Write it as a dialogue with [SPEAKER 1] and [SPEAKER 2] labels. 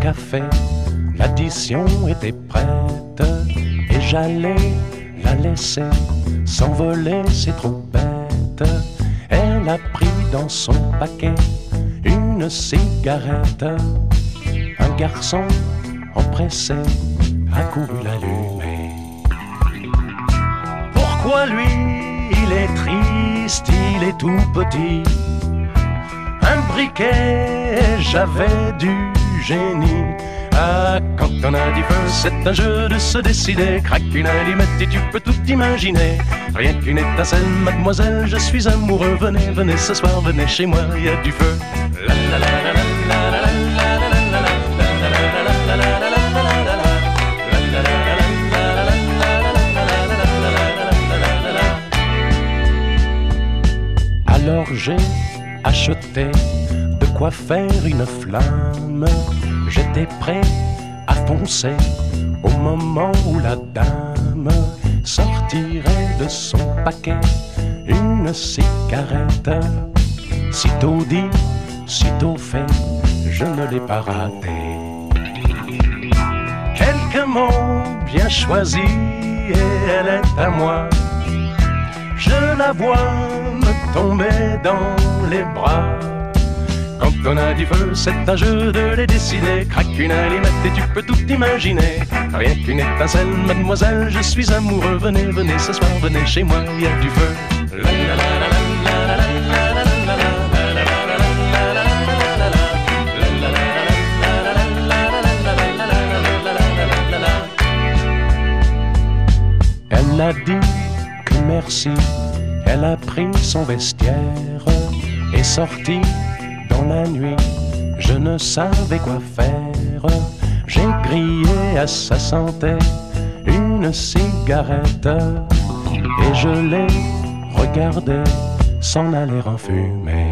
[SPEAKER 1] café, l'addition était prête et j'allais la laisser s'envoler, c'est trop bête. Elle a pris dans son paquet une cigarette. Un garçon empressé a couru l'allumer. Pourquoi lui, il est triste, il est tout petit. Un briquet, j'avais du génie. Ah, quand on a du feu, c'est un jeu de se décider. Craque une allumette et tu peux tout imaginer. Rien qu'une étincelle, mademoiselle, je suis amoureux. Venez, venez ce soir, venez chez moi, il y a du feu. La la la la la la la alors j'ai acheté de quoi faire une flamme. J'étais prêt à foncer au moment où la dame sortirait de son paquet une cigarette. Sitôt dit, sitôt fait, je ne l'ai pas raté. Quelques mots bien choisis et elle est à moi. Je la vois me tomber dans les bras. Quand on a du feu, c'est un jeu de les décider. Craque une allumette et tu peux tout imaginer. Rien qu'une étincelle, mademoiselle, je suis amoureux. Venez, venez ce soir, venez chez moi, il y a du feu. La la la la la la la la la. Elle a dit que merci, elle a pris son vestiaire et sorti dans la nuit. Je ne savais quoi faire, j'ai grillé à sa santé une cigarette et je l'ai regardée s'en aller en fumée.